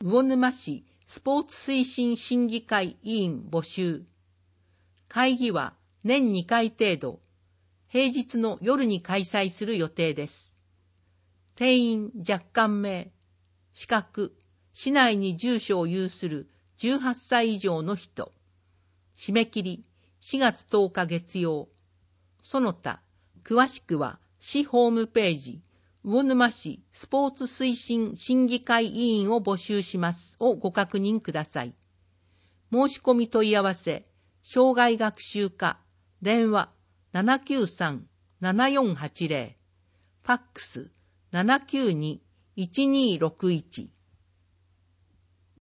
魚沼市スポーツ推進審議会委員募集。会議は年2回程度、平日の夜に開催する予定です。定員若干名、資格、市内に住所を有する18歳以上の人。締め切り4月10日月曜。その他、詳しくは市ホームページ、魚沼市スポーツ推進審議会委員を募集しますをご確認ください。申し込み問い合わせ、障害学習課、電話 793-7480、ファックス 792-1261